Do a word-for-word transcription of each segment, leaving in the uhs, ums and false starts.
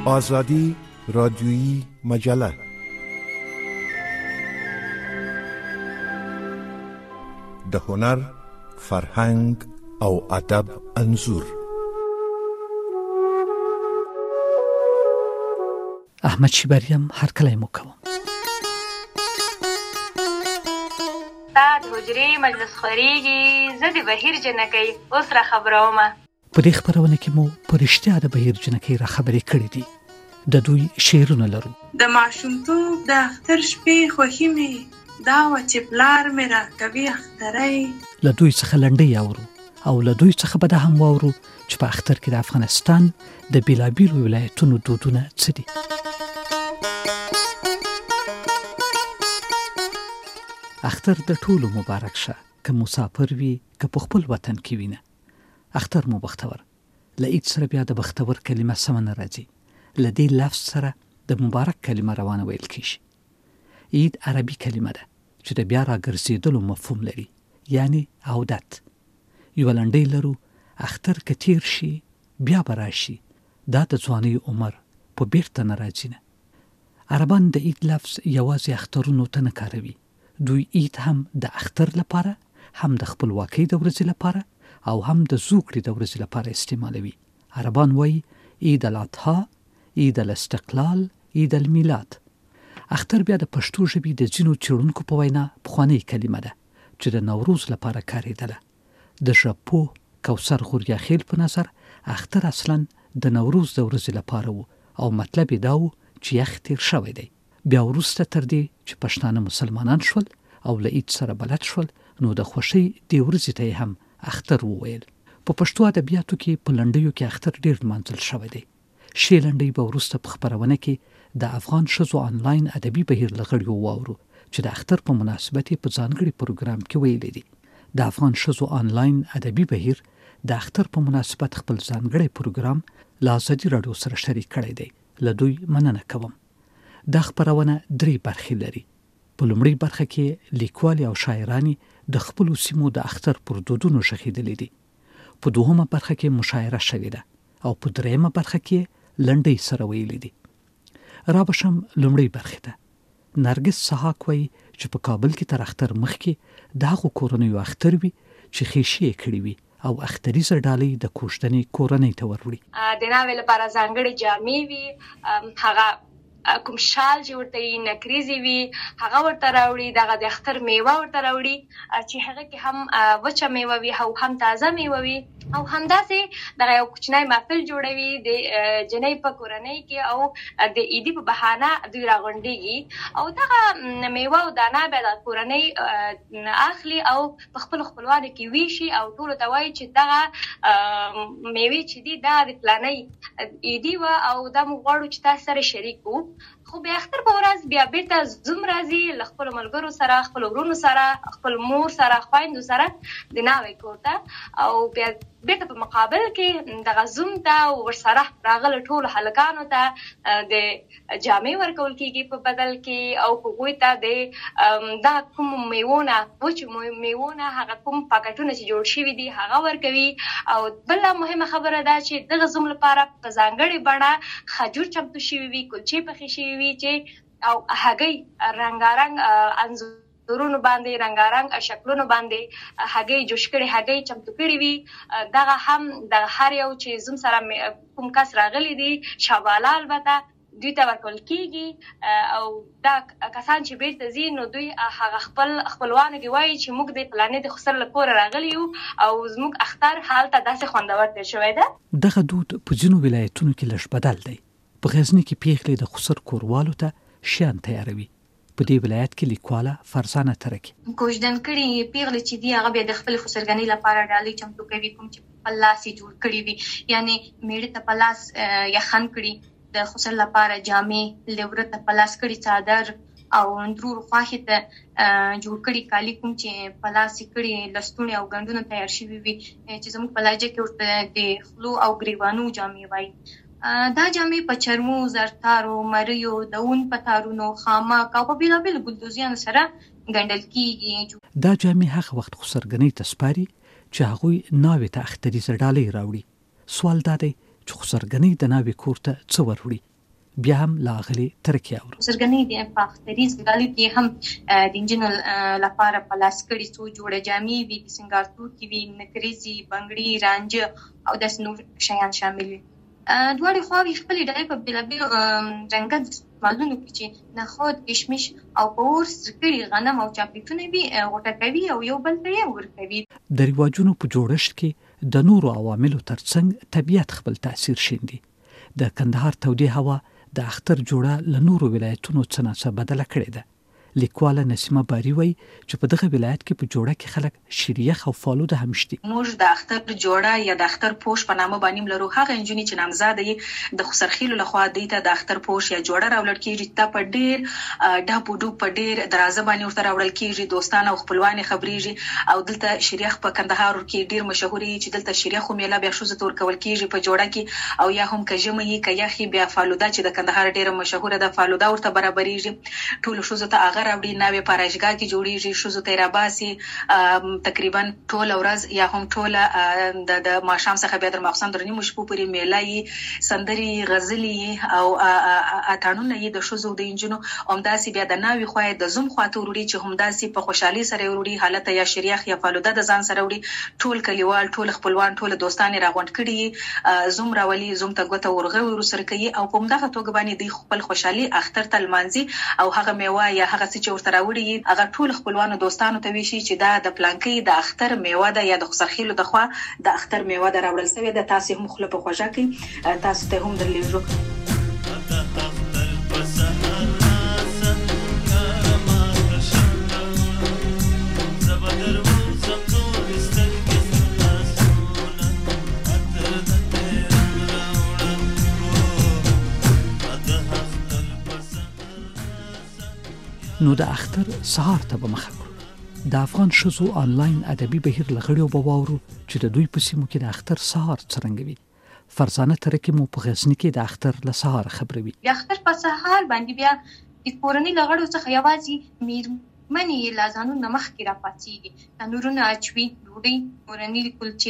آزادی رادیویی مجله. د هنر، فرهنګ او ادب انځور. احمد شیبریم هر کله مو کوم. تا د حجرې مجلس خوريږي، زه د بهیر جنکۍ اوس را خبرومه. په دې خبرونه کې مو په رښتیا د بهیر جنکۍ را خبرې کړې دي. د دوی شعرونه لرو. د ماشومتوب د اختر شپې خوښي مې دا و چې پلار مې را کوي اخترۍ. له دوی څخه لنډۍ اورو او له دوی څخه به دا هم واورو چې په اختر کې د افغانستان د بېلابېلو ولایتونو دودونه څه دي. اختر د ټولو مبارک شه، که مسافر وي که په خپل وطن کې وینه. اختر مو بختور. له عید سره بیا د بختور کلمه سمه نه راځي. له دې لفظ سره د مبارک کلمه روانه ویل کیږي. عید عربي کلمه ده چې د بیا راګرځېدلو مفهوم لري، یعنی عودت. یوه لنډۍ لرو: اختر که تیر شي بیا به راشي، دا د ځوانۍ عمر په بیرته نه راځي نه. عربان د عید لفظ یوازې اخترونو ته نه کاروي. دوی عید هم د اختر لپاره، هم د خپلواکۍ د ورځې لپاره او هم د زوکړې د ورځې لپاره استعمالوي. عربان وایي عید الاضحی، عید الاستقلال، عید المیلاد. اختر بیا د پښتو ژبې د ځینو څېړونکو په وینا پخوانۍ کلمه ده چې د نوروز لپاره کارېدله. د ژبپوه کوثر غوریاخیل په نظر اختر اصلا د نوروز د ورځې لپاره و او مطلب یې دا و چې یخ تیر شوی دی. بیا وروسته تر دې چې پښتانه مسلمانان شول او له عید سره بلد شول، نو د خوښۍ دې ورځې ته یې هم اختر وویل. په پښتو ادبیاتو کې په لنډیو کې اختر ډېر لمانځل شوی دی. شی لنډۍ به وروسته په خپرونه کې د افغان ښځو آنلاین ادبي بهیر له غړیو واورو چې د اختر په مناسبت په ځانګړي پروګرام کې ویلي دي. د افغان ښځو آنلاین ادبي بهیر د اختر په مناسبت خپل ځانګړی پروګرام له ازادي راډیو سره شریک کړی دی. له دوی مننه کوم. دا خپرونه درې برخې لري. په لومړۍ برخه کې لیکوالې او شاعرانې د خپلو سیمو د اختر پر دودونو غږېدلې دي. په دوهمه برخه کې مشاعره شوې ده او په درېیمه برخه کې لنډۍ سره ویلې دي. را بشم لومړۍ برخې ته. نرګس سحاک وایي چې په کابل کې تر اختر مخکې د هغو کورنیو اختر وي چې خیشي یې کړي وي او اختریزه ډالۍ د کوژدنې کورنۍ ته وروړي. د ناوې لپاره ځانګړې جامې وي، هغه کوم شال چې ورته یې نکریزې وي هغه ورته راوړي، دغه د اختر میوه ورته راوړي چې هغه کې هم وچه میوه وي او هم تازه میوه وي، او همداسې دغه یو کوچنی محفل جوړوي د جنۍ په کورنۍ کې او د عیدي په بهانه دوی راغونډېږي او دغه میوه او دانه بیا د کورنۍ اخلي او په خپلو خپلوانو کې ویشي او ټولو ته وایي چې دغه میوې چې دي دا د فلانۍ عیدي وه او دا موږ غواړو چې تاسو سره شریک وو. خو بیا اختر په ورځ بیا بیرته زوم راځي له خپلو ملګرو سره، خپلو ورونو سره، خپل مور سره، خویندو سره د ناوې کور ته، او بیا بیرته په مقابل کې دغه زوم ته ورسره راغلو ټولو هلکانو ته د جامې ورکول کېږي په بدل کې او هغوی ته د دغه کوم میوو نه وچو میوو نه هغه کوم پاکټونه چې جوړ شوي دي هغه ورکوي. او بله مهمه خبره ده چې دغه زوم لپاره په ځانګړې بڼه خجور چمتو شوي وي، کلچې پخې شوي وي چې او هګۍ رنګارنګ انځورونو باندې رنګارنګ شکلونو باندې هګۍ جوش کړي هګۍ چمتو کړي وي. دغه هم د هر یو چې زوم سره کوم کس راغلی دي شاباله البته دوی ته ورکول کېږي او دا کسان چې بیرته ځي نو دوی هغه خپل خپلوانو کې وایي چې موږ د فلانې د خسر له کوره راغلي یو او زموږ اختر هلته داسې خوندور تېر شوی ده. دغه دود په ځینو ولایتونو کې لږ بدل دی. په غزني کې پیغلې د خسر کوروالو ته شیان تیاروي. په دې ولایت کې لیکواله فرزانه ترکي کوژدن کړي پیغلې چې دي هغه بیا د خپل خسرګنۍ لپاره ډالۍ چمتو کوي، کوم چې په لاس یې جوړ کړي وي، یعنی میړه ته په لاس یخن کړي، د خسر لپاره جامې، لوره ته په لاس کړي څادر او اندرور خواښې ته جوړ کړي کالي کوم چې په لاس یې کړي لستوڼي او ګنډونه تیار شوي وي چې زموږ په لهجه کې ورته د خولو او ګریوانو جامې وایي. دا جامې په چرمو، زرتارو، مریو، د اون په تارونو، خامک او په بېلابېلو ګلدوزیانو سره ګنډل کېږي. دا جامې هغه وخت خسرګنۍ ته سپاري چې هغوی ناوې ته اختریزه ډالۍ راوړي. سوال دا دی چې خسرګنۍ د ناوې کور ته څه وروړي؟ بیا هم لاغلي ترکیه اورو. خسرګنۍ د په اختریز غالب کې هم د انجینل لپاره په لاس کړي څو جوړه جامې وي، د سنگار توکي وي، نکریزي، بنګړي، رانجه او داسې نور شیان شامل وي. دواړې خواوې خپلې ډلې په بېلابېلو رنګه مالونو کې چې نخود، کشمش او په اور سره کړي غنم او چاکلیټونه وي غوټه کوي او یو بل ته یې ورکوي. د رواجونو په جوړښت کې د نورو عواملو ترڅنګ طبیعت خپل تاثیر شیندي. د کندهار تودې هوا د اختر جوړه له نورو ولایتونو څخه څه بدله کړې ده. لیکواله نسیمه باری وایي چې په دغه ولایت کې په جوړه کې خلک شیریخ او فالوده هم شته. موږ د اختر جوړه یا د اختر پوش په نامه باندې لرو. هغه انجونی چې نامزاده یې د خسرخیلو لخوا دیته د اختر پوش یا جوړه راوړل کیږي. ته په ډیر ډاپو ډوب په ډیر درازه باندې ورته راوړل کیږي. دوستانه او خپلوان خبريږي او دلته شیریخ په کندهار کې ډیر مشهور دی چې دلته شیریخ میله بیا شوزه تور کول کیږي په جوړه کې او یا هم کجمه یې کیخي بیا فالوده چې د کندهار ډیر مشهور ده فالوده ورته برابرېږي. ټول شوزه ته هغه راوړي ناوې پاراشګا کې جوړیږي. شوزو ته راباسي تقریبا ټول ورځ یا هم ټول د د ماښام څخه بیا تر ماخصم درنی مشپو پرې میلای سندري غزلي او اتانونه یې د شوزو د انجنو همداسي بیا د ناوې خوای د زوم خواته وروړي چې همداسي په خوشحالي سره وروړي حالت یا شریخ یا فالوده د ځان سره وروړي. ټول کلیوال ټول خپلوان ټول دوستان راغونډ کړي زوم راولي زوم ته ګوته ورغه ورسره کوي او په همدغه توګه باندې د خپل خوشحالي اختر تل مانځي او هغه میوه یا هغه څه چې ورته راوړي هغه ټول خپلوانو دوستانو ته ویشي چې دا د پلانکې د اختر میوه ده یا د خسرخیلو د خوا د اختر میوه ده راوړل شوی ده. تاسو هم خپل په خوښه کې تاسو ته هم درلیږو. نو د اختر سهار ته به مخه کړو. د افغان ښځو آنلاین ادبي بهیر له غړیو به واورو چې د دوی په سیمو کې د اختر سهار څرنګه وي. فرزانه ترکي مو په غزني کې د اختر له سهار خبروي. د اختر په سهار باندې بیا د کورنۍ له غړو څخه یوازې میرمنې له ځانونو نه مخکې راپاڅېږي. تنورونه اچوي، ډوډۍ، کورنۍ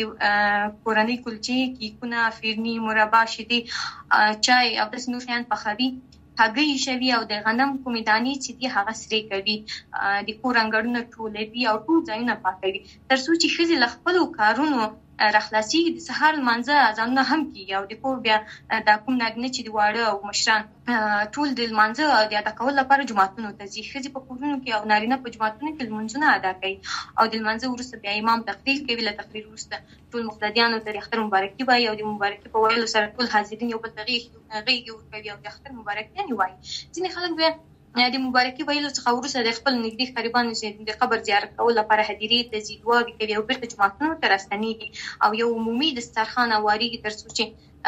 کلچې کورنۍ کلچې، کیکونه، فیرني، مربا، شیدې، چای او داسې نور شیان پخوي. هګۍ شوي او د غنم کومې دانې چې دي هغه سرې کوي. د کور انګړونه ټولوي او ټول ځایونه پاکوي تر څو چې ښځې له خپلو کارونو راخلاصېږي. د سهار لمانځه اذانونه هم کېږي او د کور بیا دا کوم نارینه چې د واړه او مشران ټول د لمانځه د ادا کولو لپاره جوماتونو ته ځي. ښځې په کورونو کې او نارینه په جوماتونو کې لمونځونه ادا کوي او د لمانځه وروسته بیا امام تقریر کوي. له تقریر وروسته ټول مقتدیانو ته د اختر مبارکي وایي او د مبارکي په ویلو سره ټول حاضرین یو بل ته غېږې ورکوي او د اختر مبارکیانې وایي. ځینې خلک بیا د مبارکي ویلو څخه وروسته د خپل نږدې قریبانو چې د قبر زیارت کولو لپاره هدیرې ته ځي، دعاوې کوي او بېرته جوماتونو ته راستنېږي او یو عمومي دسترخوان هوارېږي تر څو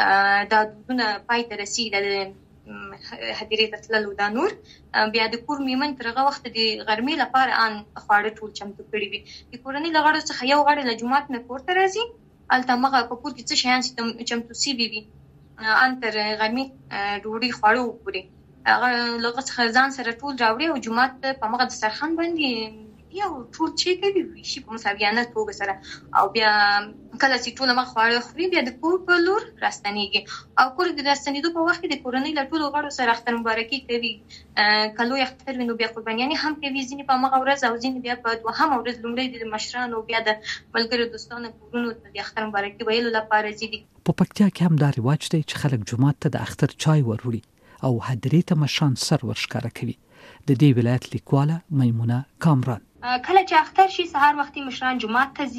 چې دا دودونه پای ته رسېږي. هدیرې ته تلل او دا نور بیا د کور میرمن تر هغه وخته د غرمې لپاره ان خواړه ټول چمتو کړي وي. د کورنۍ له غړو څخه یو غړی له جومات نه کور ته راځي. هلته همغه په کور کې څه شیان چې چمتو سوي وي ان تر غرمې ډوډۍ خواړه وخوري. هغه له هغه څخه ځان سره ټول راوړي او جومات ته په همغه دسترخوان باندې یو ټول چې کوي ویشي په مساویانه توګه سره او بیا کله چې ټول هغه خواړه خوري بیا د کور په لور راستنېږي او کور د راستنېدو په وخت کې د کورنۍ له ټولو غړو سره اختر مبارکي کوي. که لوی اختر وي نو بیا قربانیانې هم کوي. ځینې په همغه ورځ او ځینې بیا په دوهمه ورځ لومړی د مشرانو بیا د ملګرو دوستانو کورونو ته د اختر مبارکي ویلو لپاره ځي. په پکتیا کې هم دا رواج دی چې خلک جومات ته د اختر چای وروړي او هدیرې ته مشران سر ورښکاره کوي. د دې ولایت لیکواله میمونه کامران. کله چې اختر شي سهار وختي مشران جومات ته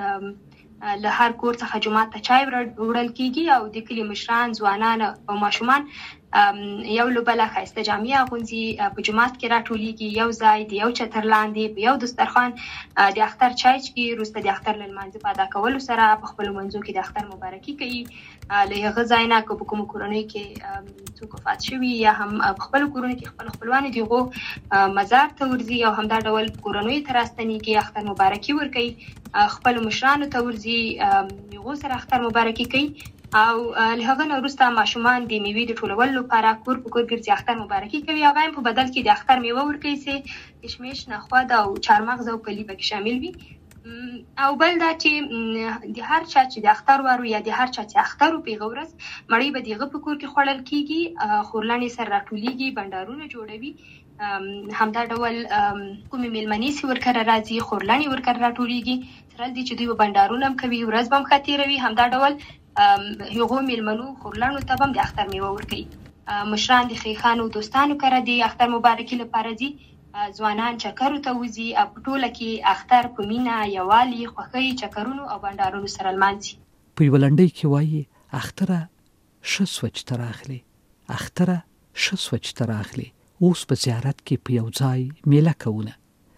ځي. له هر کور څخه جومات ته چای وړل کیږي او د کلي مشران، ځوانان او ماشومان یو له بله ښایسته جامې اغوندي په جومات کې راټولیږي یو ځای د یو چتر لاندې په یو دسترخوان د اختر چای څښي. وروسته د اختر له لمانځه په ادا کولو سره په خپلو منځو کې د اختر مبارکي کوي. له هغه ځای نه که په کومو کورنیو کې څوک وفات شوي یا هم په خپلو کورونو کې خپلو خپلوانو د هغو مزار ته ورځي او همدا ډول کورنیو ته راستنېږي، اختر مبارکي ورکوي، خپلو مشرانو ته ورځي، هغو سره اختر مبارکي کوي او له هغه نه وروسته ماشومان د میوې د ټولولو لپاره کور په کور ګرځي، اختر مبارکي کوي. هغه هم په بدل کې د اختر میوه ورکوي چې کشمش، نخود او چهارمغز او کلي پکې شامل وي. او بل دا چې د هر چا چې د اختر وارو یا د هر چا چې اختر په غورس مړی به دغه په کور کې خوړل کیږي، خورلانی سره راټولیږي، بندارونه جوړوي، همدا ډول کومې میلمنې سي ورکره راځي، خورلانی ورکره راټولیږي، تر دې چې دوی بندارونه هم کوي، ورځ به هم خاطروي، همدا ډول هغو میلمنو خورلانو ته هم د اختر میوه ورکوي. مشران د خیخانو دوستانو کره د اختر مبارکي لپاره دي، ځوانان چکرو ته وځي او په ټوله کې اختر په مینه، یووالي، خوښۍ، چکرونو او بنډارونو سره لمانځي. په یوه لنډۍ کې وایي اختره ښه سوه چې ته راغلې، اختره ښه سوه چې ته راغلې، اوس په زیارت کې په یو ځای میله کوونه.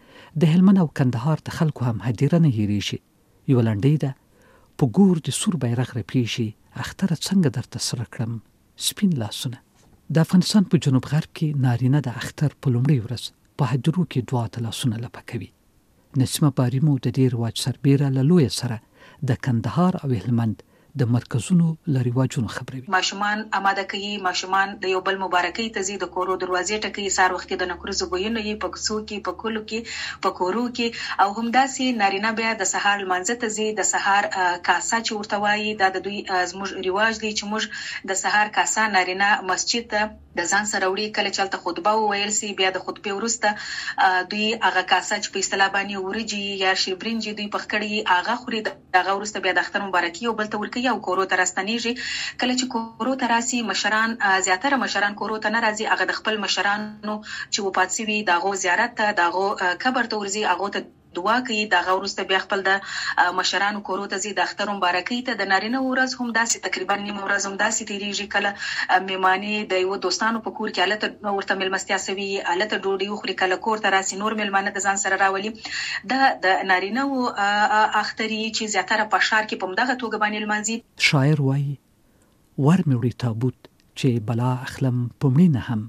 د هلمند او کندهار د خلکو هم هدیره نه هېرېږي. یوه لنډۍ ده په ګور د سور بیرغ رپېږي، اختره څنګه درته سره کړم سپین لاسونه. د افغانستان په جنوب غرب کې نارینه د اختر په لومړۍ ورځ په هدیرو کې دعا ته لاسونه لپه کوي. نسیمه باریمو د دې رواج سربیره له لویه سره د کندهار او هلمند د مرکزونو له رواجونو خبروي. ماشومان آماده کوي، ماشومان د یو بل مبارکۍ ته ځي، د کورو دروازې ټکوي، سهار وخت د نکریزو بویونه یې په کوڅو کې، په کلو کې، په کورو کې، او همداسې نارینه بیا د سهار لمانځه ته ځي، د سهار کاسه چې ورته وایي، دا د دوی زموږ رواج دی چې موږ د سهار کاسه نارینه مسجد ته د ځان سره وړي، کله چې هلته خطبه وویل سي، بیا د خطبې وروسته دوی هغه کاسه چې په اصطلاح باندې ورجې یا شیربرنجې دوی پخ کړي هغه خوري، د هغه وروسته بیا د اختر مبارکي یو بل ته ورکوي او کورو ته راستنېږي. کله چې کورو ته راسي، مشران، زیاتره مشران کورو ته نه راځي، هغه د خپل مشرانو چې وفات سوي د هغو زیارت ته، د هغو قبر ته ورځي، هغو ته دعا کوي، د هغه وروسته بیا خپل د مشرانو کورو ته ځي د اختر مبارکۍ ته. د نارینه ورځ هم داسې تقریبا نیمه ورځ هم داسې تېرېږي، کله مېلمانې د یو دوستانو په کور کې هلته ورته مېلمستیا سوي، هلته ډوډۍ وخوري، کله کور ته راسي نور مېلمانه د ځان سره راولي. دا د نارینه و اختري چې زیاتره په ښار کې په همدغه توګه باندې لمانځي. شاعر وایي ور مې وړي تابوت چې بلا اخلم په مړینه هم،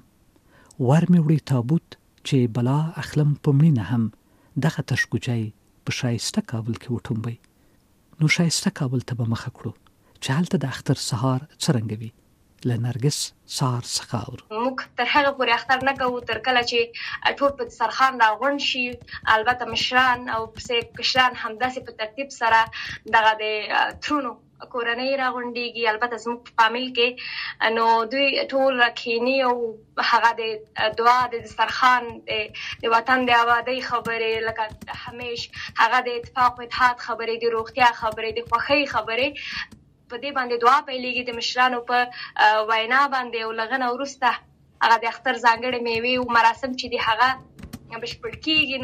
ور مې وړي تابوت چې بلا اخلم په مړینه هم، دغه تشګوجی په شایسته کابل کې وټومبئ. نو شایسته کابل ته به مخه کړو چې هلته د اختر سهار څرنګه وي. له نرګس سهار څخه اورو. موږ تر هغه پورې اختر نه کوو تر کله چې ټول په دسترخوان راغونډ شي، البته مشران او پسې کشران همداسې په ترتیب سره دغه د ترونو کورنۍ راغونډېږي. البته زموږ په فامیل کې نو دوی ټول کښېني او هغه د دعا د دسترخوان د وطن د آبادۍ خبرې، لکه همیش هغه د اتفاق و اتحاد خبرې، د روغتیا خبرې، د خوښۍ خبرې، په دې باندې دعا پیلېږي د مشرانو په وینا باندې. او له هغه وروسته هغه د اختر ځانګړې میوې او مراسم چې دي هغه بشپړ کېږي.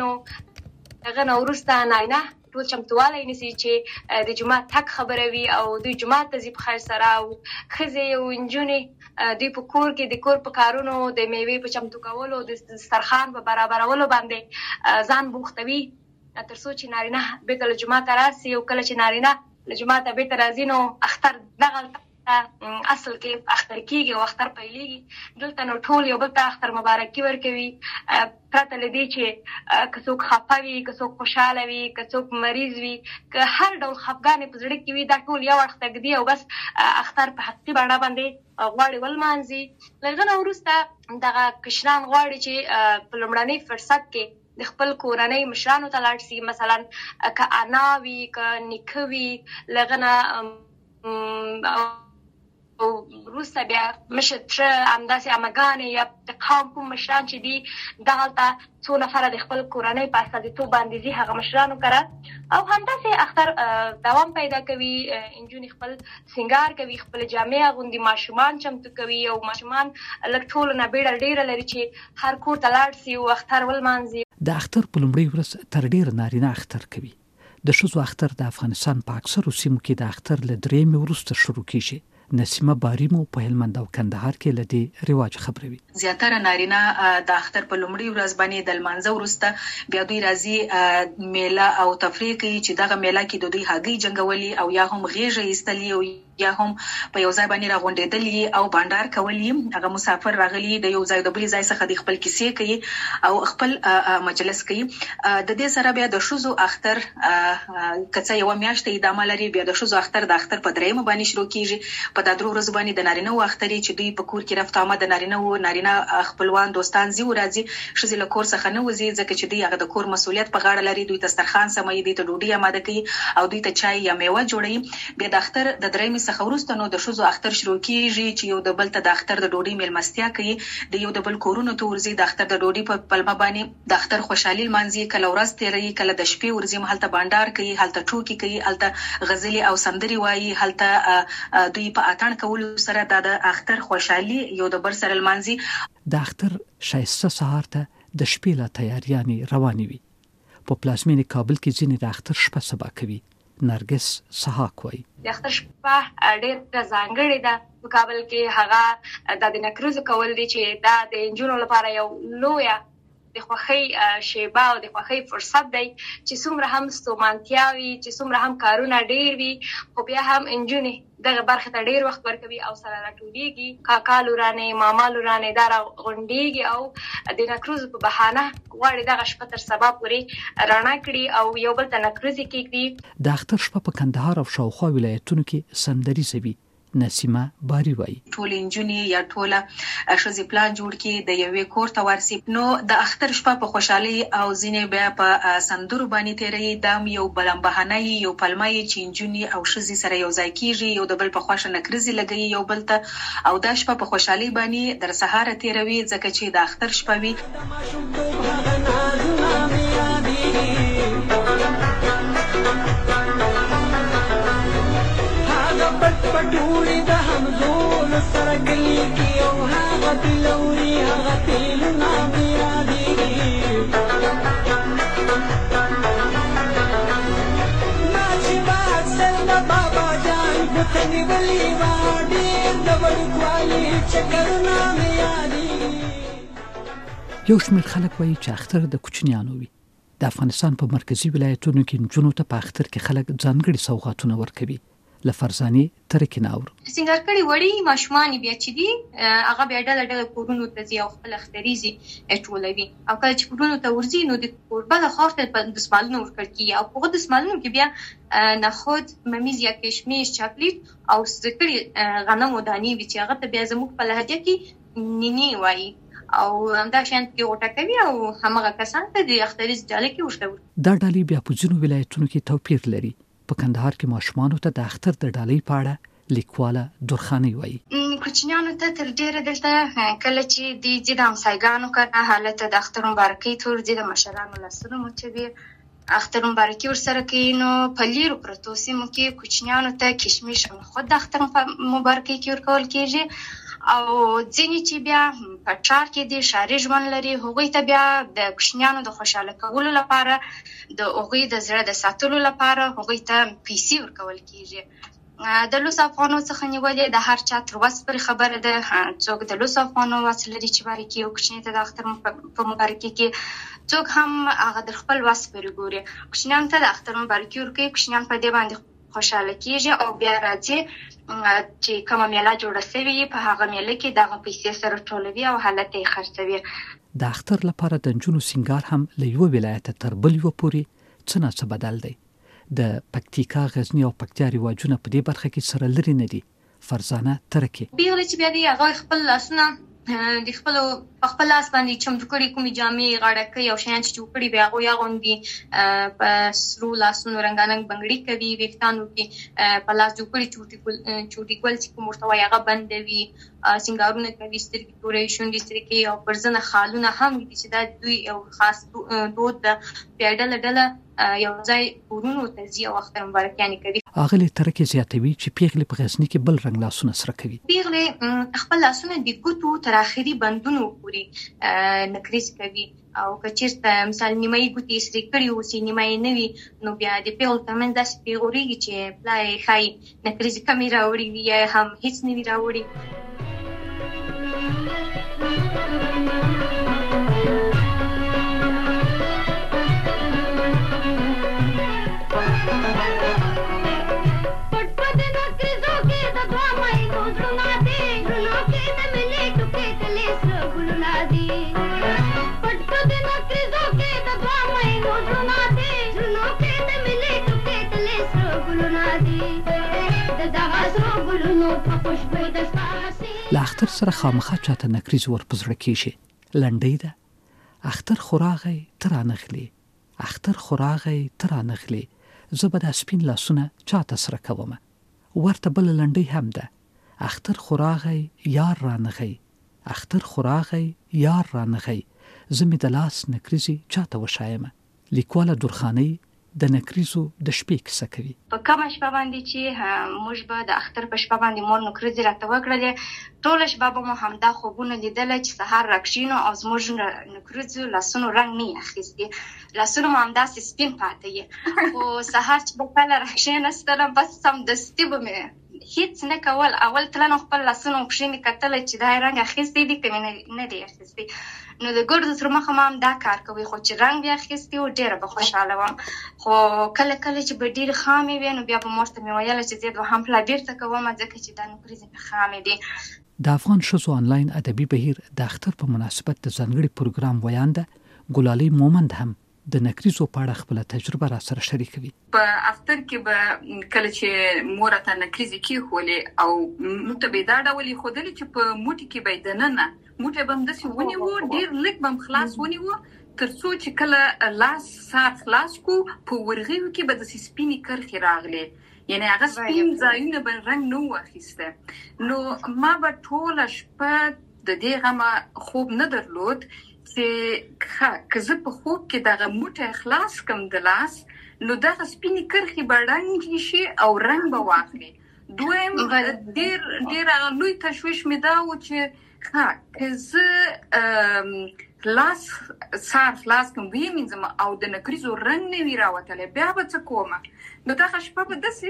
نو هغه نه وروسته نارینه ټول چمتووالی نیسي چې د جومات تګ خبروي او دوی جومات ته ځي په خیر سره، او ښځې او نجونې دوی په کور کې د کور په کارونو، د میوې په چمتو کولو، د دسترخوان په برابرولو باندې ځان بوختوي تر څو چې نارینه بېرته له جوماته راسي. او کله چې نارینه له جوماته بېرته راځي نو اختر دغلته اصل کې اختر کېږي او اختر پیلېږي. دلته نو ټول یو بل ته اختر مبارکي ورکوي، پرته له دې چې که څوک خفه وي، که څوک خوشحاله وي، که څوک مریض وي، که هر ډول خفګانې په زړه کې وي، دا ټول یو اړخ ته ږدي او بس اختر په حقیقي بڼه باندې غواړي ولمانځي. له هغه نه وروسته دغه کشران غواړي چې په لومړني فرصت کې د خپل کورنۍ مشرانو ته لاړ شي، مثلا که انا وي، که نیکه وي، له هغه نه او وروسته بیا مشر تره، همداسې عمهګانې یا د قوم کوم مشران چې دي دغلته څو نفره د خپل کورنۍ په استازیتوب باندې ځي هغه مشرانو کره، او همداسې اختر دوام پیدا کوي. نجونې خپل سینګار کوي، خپل جامې اغوندي، ماشومان چمتو کوي، او ماشومان لږ ټولو نه بیړه ډېره لري چې هر کور ته لاړ شي او اختر ولمانځي. د اختر په لومړۍ ورځ تر ډېره نارینه اختر کوي. د ښځو اختر د افغانستان په اکثرو سیمو کې د اختر له درېیمې وروسته شروع کېږي. نسیمه باریمو په هلمند او کندهار کې له دې رواج خبروي. زیاتره نارینه د اختر په لومړۍ ورځ باندې د لمانځه وروسته بیا دوی راځي میله او تفریح کوي، چې دغه میله کې د دوی هګۍ جنګولي او یا هم غېږه ایستلي او یا هم په یو ځای باندې راغونډېدل او بانډار کول هغه مسافر راغلي د یو ځای د بل ځای څخه د خپل کیسې کوي او خپل مجلس کوي. د دې سره بیا د شوزو اختر کڅه یو میاشت ادامه لري. بیا د شوزو اختر د اختر په درېمه باندې شروع کیږي. په د درو ورځې باندې د نارینه و اختر چې دوی په کور کې رفت آمد د نارینه و نارینه خپلوان دوستان زی ورځي شزي له کور څخه نه وځي ځکه چې دوی هغه د کور مسؤلیت په غاړه لري. دوی دسترخوان سموي، دوی ته ډوډۍ آماده کوي او دوی ته چای یا میوه جوړوي. بیا د اختر د درېمې څخه وروسته نو د شوزو اختر شروع کیږي چې یو د بل ته د اختر د ډوډۍ میلمستیا کوي، د یو د بل کورونو ته ورځي، د اختر د ډوډۍ په پلمه باندې د اختر خوشحالي لمانځي. کله ورځ تیروي، کله د شپې ورځي مهالته بانډار کوي، هلته ټوکی کوي، هلته غزلي او سندري وایي، هلته دوی په اتڼ کولو سره د اختر خوشحالي یو د بل سره لمانځي. د اختر شایسته سهار ته د شپې لا تیاریانې روانې وي. په پلازمینې کابل کې ځینې د اختر شپه سبا کوي. نرګس سحاق وایي د اختر شپه ډېر ځانګړې ده په کابل کې. هغه د نکریزو کول دي چې دا د نجونو لپاره یو لویه د خوښۍ شیبه او د خوښۍ فرصت دی چې څومره هم ستومانتیا وي، چې څومره هم کارونه ډېر وي، خو بیا هم نجونې دغه برخه ته ډېر وخت ورکوي او سره راټولېږي. کاکا لورانې، ماما لورانې دا راغونډېږي او د نکریزو په بهانه غواړي دغه شپه تر سبا پورې رڼا کړي او یو بل ته نکریزې کېږدي. د اختر شپه په کندهار او شاوخوا ولایتونو کې سندریزه وي. نسیمه باری وایي ټول انجونې یا ټوله ښځې پلان جوړ کړي د یوې کور ته ورسي. نو د اختر شپه په خوشحالي او ځینې بیا په سندرو باندې تیروي. دا یو بلنبهانه یو پلمه چې انجونې او ښځې سره یو ځای کېږي، یو د بل په خوښه نکریزې لګوي یو بل ته او دا شپه په خوشحالي باندې در سهاره تیروي ځکه چې د اختر شپه وي. پټوړي د همزول سره ګلي کې او هغه دلوري هغه تیلونه مې یادېږي. ما چې واکسل د بابا جان ګوته نیولې وه ډېر د وړوکوالي چکرونه مې یادېږي. یو شمېر خلک وایي چې اختر د کوچنیانو وي. د افغانستان په مرکزي ولایتونو کې نجونو ته په اختر کې خلک ځانګړي سوغاتونه ورکوي. لفرزاني ترکي ناور سنگار کړي وړي ماشومان بیا چې دي هغه بیا ډله ډله کورونو ته ځي او خپل اختریزي ټولوي او کله چې کورونو ته ورځي نو د کوربه د خاطر په دسمالونو ورکړ کی او په دسمالونو کې بیا نخود ممیز یا کشمش چاکلیټ او سکري غنم او دانی چې هغه ته بیا زموږ په لهجه کې نینی وایي او همدا شان کې وټه کوي او همغه کسان ته د اختریز ډاله کې ورته. دا ډالۍ بیا په ځینو ولایتونو کې توپیر لري. په کندهار کې ماشومانو ته د اختر د ډالۍ په اړه لیکواله درخانۍ وایي کوچنیانو ته تر ډیره دلته کله چې د دې د همسایګانو کړه حالت د اختر مبارکي تور دي د مشرانو لاسونه مچوي اختر مبارکي ورسره کوي. نو په لیرو پرتو سیمو کې کوچنیانو ته کشمش او خود د اختر مبارکي کې ورکول کېږي او ځینې چې بیا په ټار کې د شاري ژوند لري هغوی ته بیا د کوچنیانو د خوشاله کولو لپاره د هغوی د زړه د ساتلو لپاره هغوی ته پیسې ورکول کېږي. د لوس افغانو څخه نیولې د هر چا تر وس پورې خبره ده. څوک د لوس افغانو وس لري چې بارکي او کوچني ته د اختر په مبارکي کې څوک هم هغه د خپل وس پورې ګوري. کوچنیانو ته د اختر مبارکي ورکوي، کوچنیان په دې باندې خوشاله کېږي او بیا راځي چې کومه میله جوړه سوي په هغه میله کې دغه پیسې سره ټولوي او حالت یې خرڅوي. د اختر لپاره د نجونو سینګار هم له یوه ولایته تر بل یوه پورې څه نه څه بدل دی. د پکتیکا، غزني او پکتیا رواجونه په دې برخه کې سره لري نه دي. فرزانه ترکي بیغله چې بیا دی هغه خپل لاسونه د خپل خپل لاس باندې چمتو کړي کومې جامې غاړه کوي او شیان چې جوړ کړي بیا هغوی اغوندي په سرو لاسونو رنګارنګ بنګړي کوي، ویښتانو کې په لاس جوړ کړي چوټي ګل چوټي ګل چې کوم ورته وایي هغه بندوي، سینګارونه کوي، سترګې تورې شونډې سرې کوي او پر ځنه خالونه هم دي چې دا دوی یو خاص دود ده. بیا ډله ډله یو ځای کورونو ته ځي او اختر مبارکیانې کوي. اغلې ترکي زیاتوي چې پیغلې په غزني کې بل رنګ لاسونه سره کوي. پیغلې خپل لاسونه د ګوتو تر اخري بندونو پورې نکریز کوي او که چېرته مثال نیمایي ګوتې یې سرې کړي اوسي نیمایي نه وي نو بیا د پیغلو ترمنځ داسې پیغورېږي چې پلا یې ښایي نکریزې کمې راوړي وي یا هم هېڅ نه وي راوړي. پټ پټ نکریزو کې زړونه دي زړونو کې د ملي ټوکې تلې سره ګلونه دي پټ د نکریزو کې د دوه مینو زړونه دي زړونو کې د ملي ټوکې تلې سره ګلونه دي د دغه سره ګلونو په خوشبوې د سپاسي له اختر سره خامخا چاته نکریز ور په زړه کېږي. لنډۍ ده: اختر خو راغی ته رانغلې، اختر خو راغی ته رانغلې، زه به دا سپین لاسونه چاته سره کومه. ورته بله لنډۍ هم ده: اختر خو راغی یار رانغی، اختر خو راغی یار رانغی، زه مې د لاس نکریزې چاته وشایمه. لیکواله درخانۍ د نکریزو د شپې کیسه کوي. په کومه شپه باندې چې موږ به د اختر په شپه باندې مور نکریزې راته وکړلې، ټوله شپه به مو همدا خوبونه لیدله چې سهار راکښینو او زموږ نکریزو لاسونو رنګ نه یې اخیستې، لاسونه مو همداسې سپین پاته یې. خو سهار چې به کله راکښېنستلم بس سمدستي به مې هیڅ نه کول، اول تلنه خپل لاسونه پښې مې کتله چې دا رنګ اخیستی دی که مې نه دی اخیستی. نو د ګردو تر مخه ما هم دا کار کوي، خو چې رنګ بیا اخیستی و ډېره به خوشحاله وم. خو کله کله چې به ډېرې خامې وې نو بیا به مور ته مې ویله چې زه دوهم پلا بېرته کوم ځکه چې دا نکریزې مې خامې دي. د افغان ښځو آنلاین ادبي بهیر د اختر په مناسبت د ځانګړي پروګرام ویانده ګلالۍ مومند هم د نکریزو په اړه خپله تجربه را سره شریکوي. په اختر کې به کله چې مور ته نکریزې کېښولې او موږ ته به یې دا ډول ایښودلې چې په موټي کې به یې دننه موټی به همداسې ونیوو، ډېر لږ به هم خلاص ونیوو تر څو چې کله لاس سار خلاص کو په ورغیو کې به داسې سپینې کرښې راغلې، یعنې هغه سپین ځایونه به رنګ نه و اخیسته. نو ما به ټوله شپه د دې غمه خوب نه درلود چې که زه په خوب کې دغه موټی خلاص کړم د لاس نو دغه سپینې کرښې به رنګې شي او رنګ به واخلي. دویم ډېر ډېر هغه لوی تشویش مې دا و چې ها که زه لاس سار خلاص کړم ویې مینځم او د نکریزو رنګ نه وي راوتلی بیا به څه کومه. نو دغه شپه به داسې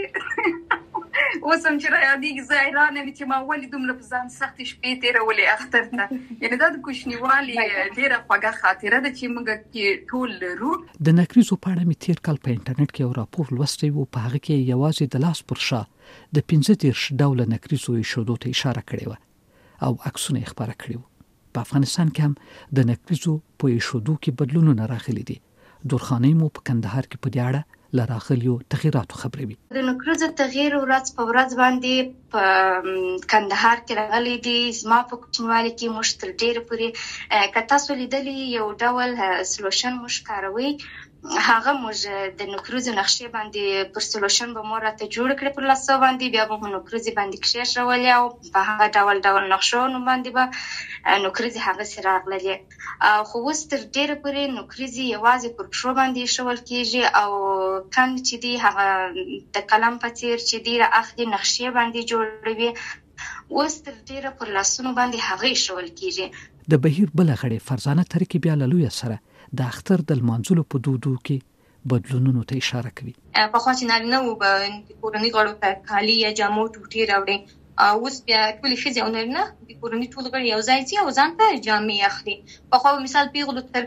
اوس هم چې رایادېږي زه حیرانه وي چې ما ولې دومره په ځان سختې شپې تېرولې اختر ته. یعنې دا د کوچنیوالي ډېره خوږه خاطره ده چې موږ کې ټول لرو. د نکریزو په اړه مې تېر کال په انټرنیټ کې یو راپور لوستی و، په هغه کې یوازې د لاس پر شا د پنځه دېرش ډوله نکریزو ایښودو ته اشاره کړې وه او عکسونه یې خپاره کړي وو. په افغانستان کې هم د نکریزو په ایښودو کې بدلونونه راغلي دي. درخانۍ مو په کندهار کې په دې اړه له راغلیو تغییراتو خبروي. د نکریزو تغییر ورځ په ورځ باندې په کندهار کې راغلی دی. زما په کوچنیوالي کې موږ تر ډېره پورې که تاسو لیدلي یو ډول سلوشن موږ کاروئ، هغه موږ د نکریزو نقشې باندې پر سلوشن به مور راته جوړ کړې پر لاسو باندې، بیا به مو نکریزې باندې کښېښولې او په هغه ډول ډول نقشونو باندې به نکریزې هغسې راغللې. خو اوس تر ډېره پورې نکریزې یوازې پر پښو باندې ایښول کېږي او کند چې دی هغه د قلم په څېر چې دی را اخلي نقشې باندې جوړوي، اوس تر ډېره پر لاسونو باندې هغه ایښول کېږي. د بهیر بله غړې فرزانه ترکي بیا له لویه سره د اختر د لمانځلو په دودو کې بدلونونو ته اشاره کوي. پخوا چې نارینه وو به کورنۍ غړو ته کالي یا جامو ټوټې راوړي، اوس بیا ټولې ښځې او نارینه د کورنۍ ټول غړي یو ځای ځي او ځان ته جامې اخلي. پخوا به مثال پیغلو تر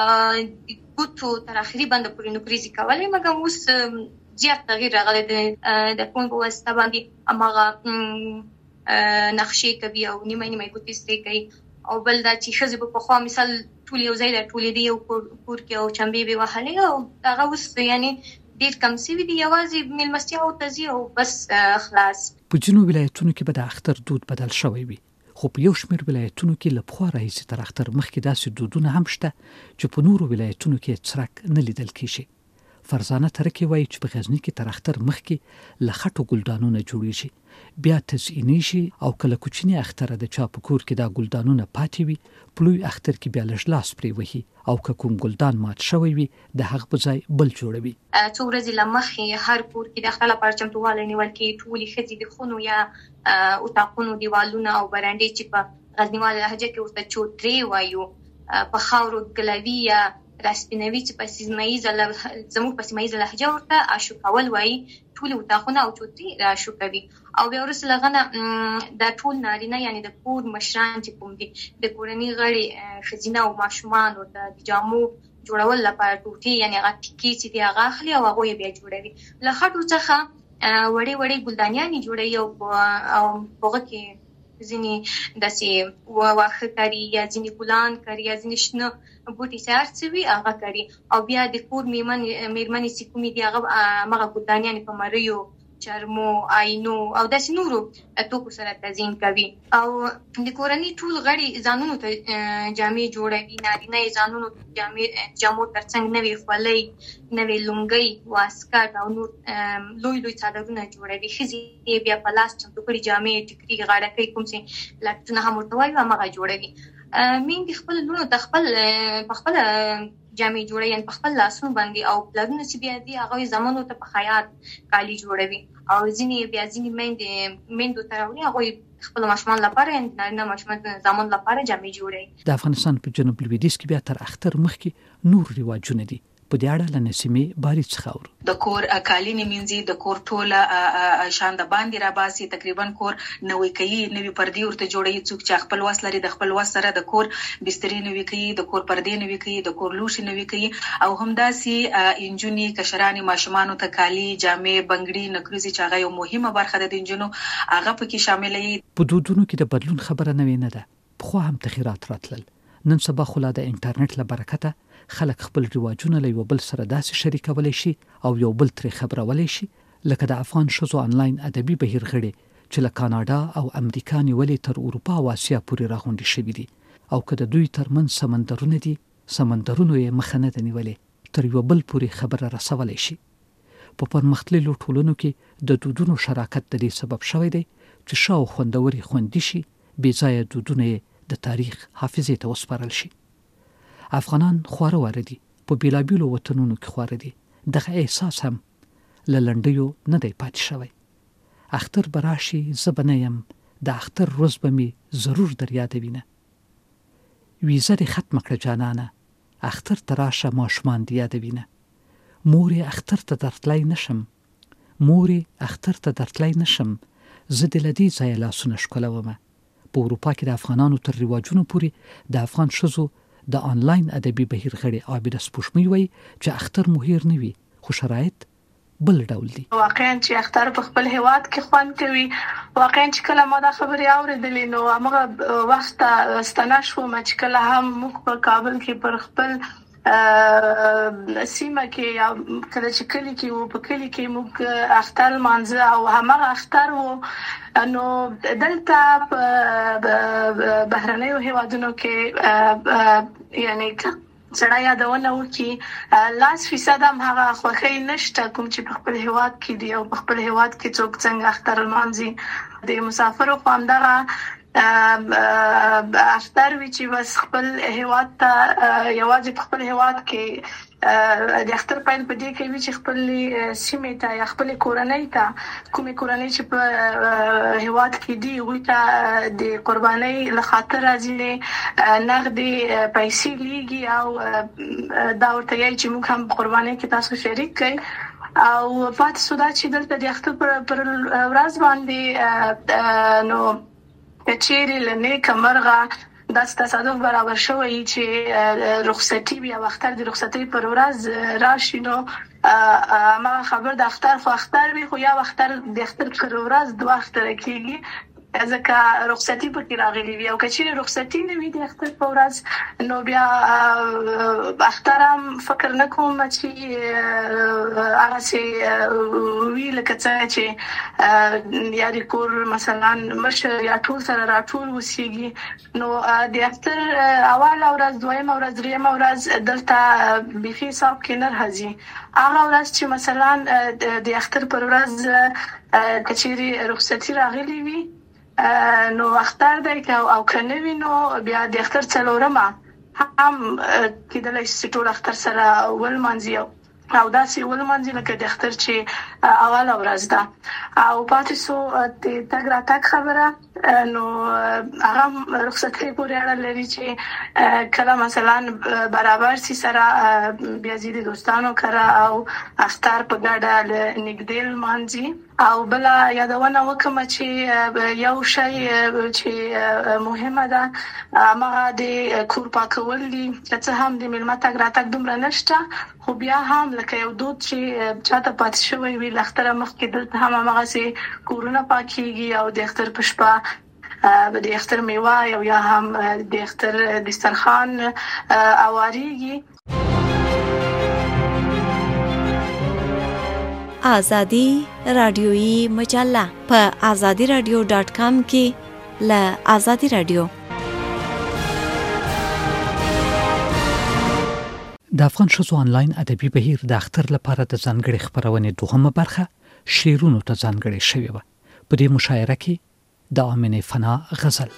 ګوتو تر اخري بنده پورې نکریزې کولې، مګر اوس زیات تغییر راغلی دی. د فون په واسطه باندې هماغه نقشې کوي او نیمه نیمه ګوتې سرې کوي. او بل دا چې ښځې به پخوا مثال ټول یو ځای راټولېدې یو کور کې او چمبې به وهلې، او هغه اوس یعنې ډېر کم سوي دي، یوازې مېلمستیاوو ته ځي او بس خلاص. په ځینو ولایتونو کې به د اختر دود بدل شوی وي، خو په یو شمېر ولایتونو کې له پخوا راهیسې تر اختر مخکې داسې دودونه هم شته چې په نورو ولایتونو کې څرک نه لیدل کېږي. فرزانه ترکي وایي چې په غزني کې تر اختر مخکې له خټو ګلدانونه جوړېږي، بیا تزئینېږي او کله کوچني اختره د چا په کور کې دا ګلدانونه پاتې وي، په لوی اختر کې بیا لږ لاس پرې وهي او که کوم ګلدان مات شوی وي د هغه په ځای بل جوړوي. څو ورځې له مخکې هر کور کې د اختر لپاره چمتووالی نیول کېږي. ټولې ښځې د خونو یا اتاقونو دیوالونه او برنډې چې په غزنیواله لهجه کې ورته چوترې وایو په خاورو ګلوي یا راسپینوي چې په سیمه ییزه زموږ په سیمه ییزه لهجه ورته اشوکول وایي. ټولې اتاقونه او چوترې راشوکوي او بیا وروسته له هغه نه دا ټول نارینه یعنې د کور مشران چې کوم دي د کورنۍ غړي ښځینه او ماشومانو ته د جامو جوړول لپاره ټوټې یعنې هغه ټیکې چې دي هغه اخلي او هغوی یې بیا جوړوي. له خټو څخه وړي وړي ګلدانیانې جوړوي او هغه کې ځینې داسې واښه کاري یا ځینې ګلان کاري یا ځینې شنه بوټي چې هر څه وي هغه کاري او بیا د کور مېرمنې چې کومې دي هغه همغه ګلدانیانې په مریو چرمو آینو او داسې نورو توکو سره تزیین کوي او د کورنۍ ټول غړي ځانونو ته جامې جوړوي نارینه یې ځانونو جامې جامو ترڅنګ نوې خولۍ نوې لونګۍ واسکټ او نور لوی لوی څادرونه جوړوي ښځې بیا په لاس چمتو کړي جامې ټیکري غاړکۍ کوم چې لکټونه هم ورته وایي همغه جوړوي میندې خپل لونو ته خپل په خپله جامې جوړوي یعنې په خپل لاسونو باندې او پلرونه چې بیا دي هغوی زامنو ته په خیاط کالي جوړوي او ځینې بیا ځینې میندې میندو ته راوړي هغوی خپل ماشومان لپاره یعنې نارینه ماشومان زامن لپاره جامې جوړوي. د افغانستان په جنوب لویدیځ کې بیا تر اختر مخکې نور رواجونه دي. په دې اړه له نسیمې باري څخه اورو. د کور کالینې مینځي د کور ټوله شان د باندې را باسي تقریبا کور نوې کوي نوې پردې ورته جوړوي څوک چې خپل وس لري د خپل وس سره د کور بسترې نوې کوي د کور پردې نوې کوي د کور لوښي نوې کوي او همداسې انجونې کشرانې ماشومانو ته کالي جامې بنګړي نکریزي چې هغه یو مهمه برخه ده د انجونو هغه پکې شامل وي. په دودونو کې د بدلون خبره نه وینه ده پخوا هم تغیرات راتلل نن سبا خو لا د انټرنیټ له برکته خلک خپل رواجونه له یو بل سره داسې شریکولی شي او یو بل ترې خبرولی شي لکه د افغان ښځو آنلاین ادبي بهیر غړي چې له کاناډا او امریکا نیولې تر اروپا او اسیا پورې راغونډې شوي دي او که د دوی ترمنځ سمندرونه دي سمندرونو یې مخه نه ده نیولې تر یو بل پورې خبره رسولی شي. په پرمختللو ټولنو کې د دودونو شراکت د دې سبب شوی دی چې ښه او خوندورې خوندي شي بې ځایه دودونه یې د تاریخ حافظې ته وسپارل شي. افغانان خواره واره دي په بیلابیلو وطنونو کې خواره دي دغه احساس هم له لنډیو نه دی پاتې شوی. اختر به راشي زه به نه یم د اختر روز به مې ضرور در یادوینه ویزه دې ختمه کړه جانانه اختر ته راشه ماشومان دې یادوینه مورې اختر ته درتلی نشم مورې اختر ته درتلی نشم زه دې له دې ځایه لاسونه ښکلومه. په اروپا کې د افغانانو تر رواجونو پورې د افغان ښځو د آنلاین ادبي بهیر غړي عابده سپوږمۍ وایي چې اختر مو هیر نه وي خو شرایط بل ډول دي. واقعا چې اختر په خپل هیواد کې خوند کوي واقعا چې کله ما دا خبرې اورېدلې نو هغه وخت ستنه شوم چې کله هم موږ په کابل کې پر خپل سیمه کې یا کله چې کلی کې وو په کلی کې موږ اختر مانځه او همغه اختر وو نو دلته په بهرنیو هیوادونو کې یعنی سړی یادونه وکړي لاس فیصد هم هغه خوښۍ نشته کوم چې په خپل هیواد کې دی او په خپل هیواد کې څوک څنګه اختر لمانځي د مسافرو خو همدغه اختر وی چې بس خپل هیواد ته یوازې په خپل هیواد کې د اختر پیل په دې کې وی چې خپل سیمې ته یا خپل کورنۍ ته کومې کورنۍ چې په هیواد کې دی وی ته د قربانۍ له خاطر ځینې نغدي پیسې لیږي او دا ورته یې چې موږ هم قربانۍ کې تاسو شریک کړئ او پاتې سودا چې دلته د اختر پر ورځ باندې نو کچېری لنه کمرغه د تصادف برابر شوی چې رخصتي بیا وختر د رخصتي پر ورځ راشي نو ما خبر د اختر خو اختر وی خو یا وختر د اختر پر ورځ دوه اختر کېږي ځکه رخصتي پکې راغلي وي او کچېری رخصتي نه وي د اختر په ورځ نو بیا اخترم فکر نکوم چې هغه سي وی لکه چې یا د کور مثلا مشر یا ټول سره راټول وسیږي نو د اختر اول ورځ دویم ورځ دریم ورځ دلته بيخي حساب کې نه راځي هغه ورځ چې مثلا د اختر پر ورځ کچېری رخصتي راغلي وي نو اختر دی او کنه وینو بیا د اختر څلورمه هم کېدلای شي ټول اختر سره ول مانځي او داسې ول مانځي لکه د اختر چې اول ورځ ده او پاتې سو د تګ را تک خبره نو هغه رخصتي پورې اړه لري چې کله مثلا برابر سي سره بیا زیاتې دوستانو کرا او اختر په ګډه نګدل مانځي او بل یادونه وکم چې یو شی چې مهمه ده هغه د کور پاکول دي چې هم د ملما تګ راتګ دومره نشته خو بیا هم لکه یو دود چې چاته پات شوی وي لختره مخ کې دلته هم هغه سي کورونه پاکيږي او د اختر پښپا د اختر میوه او یا هم د اختر دسترخوان اواریږي. آزادی رادیویی مجله په آزادی رادیو ډاټ کام کې له آزادی رادیو. د افغان شوزو آنلاین ادبي بهیر د اختر لپاره د ځانګړي خبرونې دوهمه برخه شعرونو ته ځانګړې شوې و. په دې مشاعره کې د آمنه فنا غزل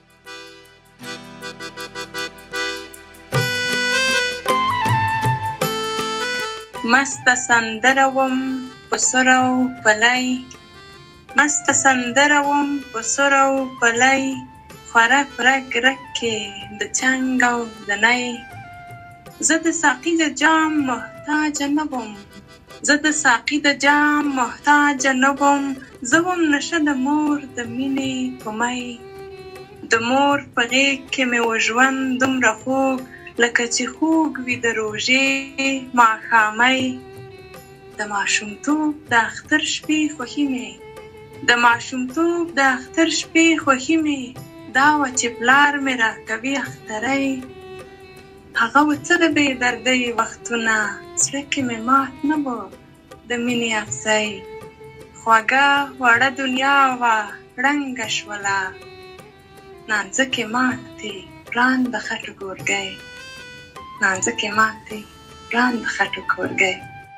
مست سندروم بسرو پلای مست سندروم بسرو پلای خورا فرق رکه د چنگو دنای زد ساقی د جام محتاج نبم زد ساقی د جام محتاج نبم زوم نشه د مور د مینې پمای د مور په غېږ کې مې وژوند دومره خوږ لکه چې خوږ وي د روژې ماښامۍ د ماشومتوب د اختر شپې خوښي مې د ماشومتوب د اختر شپې خوښي مې دا وه چې پلار مې راکوي اخترۍ هغه و څه د بې دردۍ وختونه زړه کې مې مات نه و د مینې افسۍ خوږه وړه دنیا وه ړنګه شوله نانځکې ماتې پران د خټو ګورګۍ نانځکې ماتې پران د خټو ګورګۍ.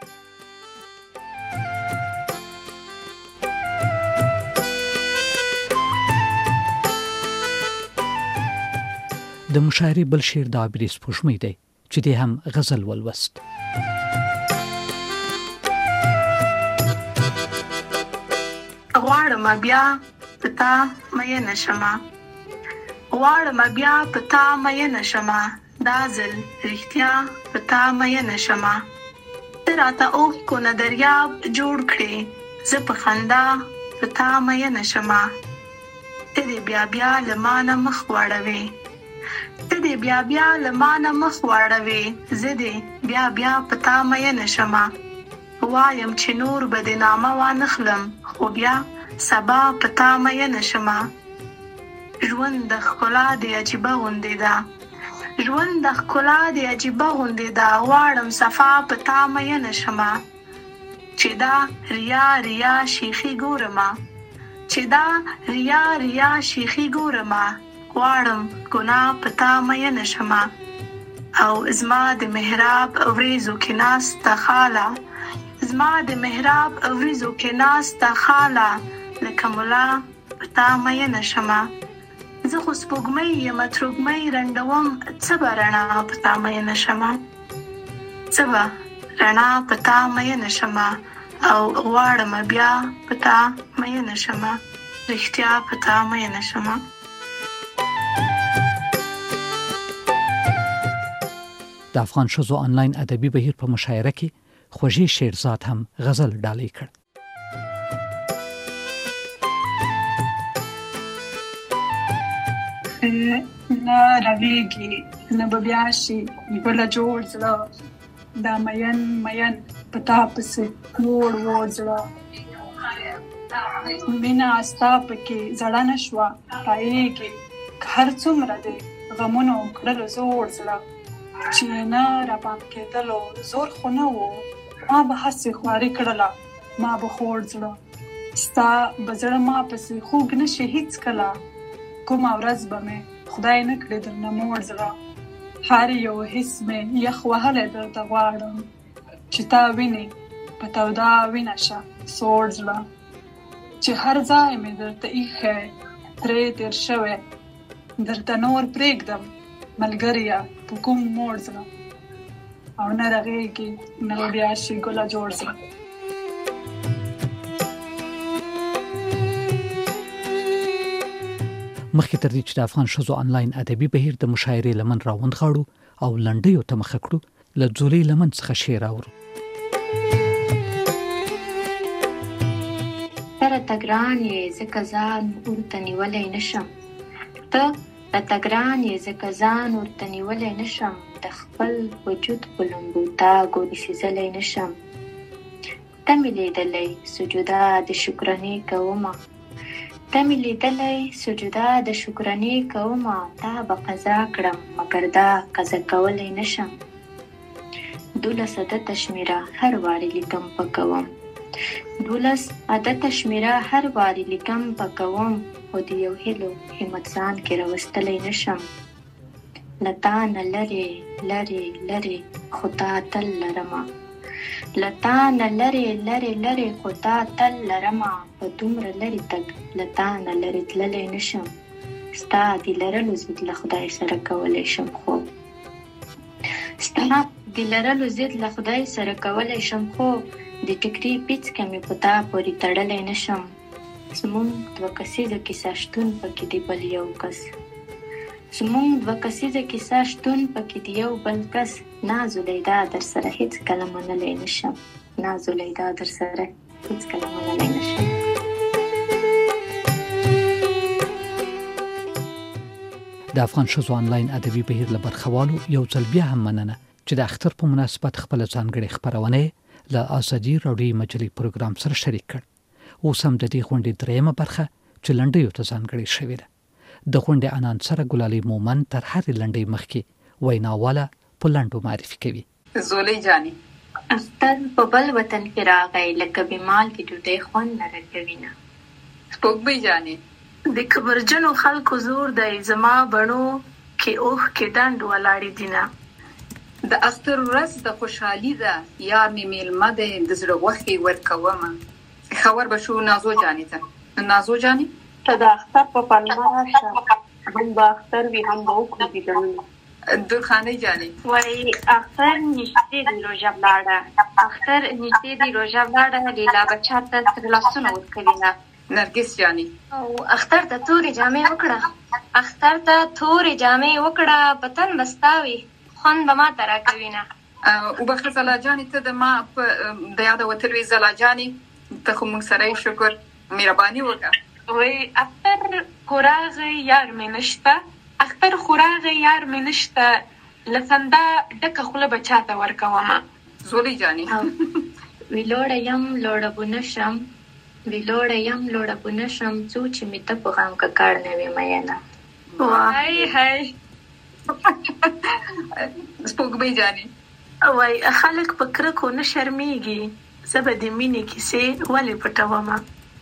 د مشاعرې بل شعر د عابدې سپوږمۍ دی چې دې هم غزل ولوست. غواړم بیا پتا مې نشمه غواړم بیا پتا مې نشمه دا ځل رښتیا پتا مې نشمه ته راته اوښ کو نه دریاب جوړ کړې زه په خندا پتا مې نشمه ته دې بیا بیا له مانه مخ واړوې ته دې بیا بیا له مانه مخ واړوې زه دې بیا بیا پتا مې نشمه وایم چې نور به دې نامه وانخلم خو بیا سبا پتا مې نشمه ژوند د ښکلا د عجیبه غوندې ده ژوند د ښکلا د عجیبه غوندې ده غواړم صفا پتا مې نشمه چې دا ریا ریا شیخي ګورمه چې دا ریا ریا شیخي ګورمه غواړم ګناه پتا مې نشمه او زما د محراب وریځو کې ناسته خاله زما د محراب وریځو کې ناسته خاله لکه ملا پتا مې نشمه زه خو سپوږمۍ یم تروږمۍ رنډوم څه به رڼا پتا مې نشمه څه به رڼا پتا مې نشمه او غواړم بیا پتا مې نشمه رښتیا پتا مې نشمه. د افغان شوزو آنلاین ادبي بهیر په مشاعره کې خوږی شیرزاد هم غزل ډالۍ کړ. نه راویږي نه به بیا شي بله جوړ زړه دا مین مین په تا پسې وړ وړ زړه مینه ستا پکې زړه نه شوه رایږي که هر څومره دی غمونو کړلو زوړ زړه چې نه رابام کېدلو زور خو نه و ما به هسې خواري کړله ما به خوړ زړه ستا به زړه ما پسې خوږ نه شي هېڅکله کومه ورځ به مې خدای نه کړې درنه موړ زړه هر یو حس مې یخ وهلی درته غواړم چې تا وینې په توده وینه شه سوړ زړه چې هر ځای مې درته ایښی پرې تېر شوی درته نور پرېږدم ملګریه په کوم موړ زړه او نه رغېږي نه به بیا شي ګله جوړ زړه. مخکې تر دې چې د افغان ښځو آنلاین ادبي بهیر د مشاعرې لمن راوند غاړو او لنډیو ته مخه کړو له ځولۍ لمن څخه شعر اورو. راته ګران یې ځکه ځان ورته نیولی نشم. ته راته ګران یې ځکه ځان ورته نیولی نشم. د خپل وجود په لومبو تاګو دې سېزلی نشم. ته مې لیدلی سجوده د شکرانې کومه، ته مې لیدلی سجوده د شکرانې کومه. تا به قضا کړم مګر دا قضا کولی نشم. دولس عدده شمېره هر وارې لیکم پکوم، دولس عدده شمېره هر وارې لیکم پکوم. خو د یو هیلو همت ځان کې راوستلی نشم. له تا نه لرې لرې لرې خو تا تل لرمه، له تا نه لرې لرې لرې خو تا تل لرمه. په دومره لرې تګ له تا نه لرې تللی نشم. ستا د لرلو ضد له خدای سره کولی شم خو ستا د لرلو ضد له خدای سره کولی شم خو د ټکري پیڅکه مې په تا پورې تړلی نشم. زموږ دوه کسیزه کیسه شتون پکې د بل یو کس، زموږ دوه کسیزه کیسه شتون پکې د یو بل کس. نازولیدا در سره هیڅ کله منلی نشم، نازولیدا در سره هیڅ کله منلی نشم. د افغان ښځو آنلاین ادبي بهیر له برخوالو یو ځل بیا هم مننه چې د اختر په مناسبت خپل ځانګړې خپرونه له ازادي راډیو مجلې پروګرام سره شریک کړ. اوس هم د دې غونډې دریمه برخه چې لنډیو ته ځانګړې شوې ده. د غونډې انانسره ګلالۍ مومن تر هرې لنډۍ مخکې ویناواله په لنډو معرفي کوي. زولۍ جانې اختر په بل وطن کې راغی لکه بیمال کې ډوډۍ خوند نه راکوینه. سپوږمۍ جانې د کبرجنو خلکو زور دی زما بڼو کې اوښ کې ډنډ ولاړې دینه. د اختر ورځ د خوشحالي ده یار مې میلمه دی د زړه غوښې ورکومه. خبر به شو نازو جانې ته. نازو جانې ته د اختر په پلمه راشه هم به اختر وي هم به وکړو دیدنونه. درخانۍ جانې وایي اختر نږدې دی روژه ولاړه، اختر نږدې دی روژه ولاړه، لیلا بچا ته تر لاسونه ورکوینه. نرګس جانې او اختر ته تورې جامې وکړه، اختر ته تورې جامې وکړه، بتن بستاوي خوند به ما ته راکوینه. وبخښه زلا جانې ته د ما په د یاده وتلوې زلا جانې ته خو موږ سره شکر مهرباني وکړه. وایي اختر خو راغی یار مې نشته، اختر خو راغی یار مې نشته، له خندا ډکه خوله به چاته ورکومه. زولۍ جانې وی لوړه یم لوړه به نشم، وی لوړه یم لوړه به نشم، څو چې مې ته په غم ککړ نه وي مینه. هی هی سپوږمۍ جانې وایي خلک په کرکو نه شرمېږي، زه به د مینې کیسې ولې پټومه.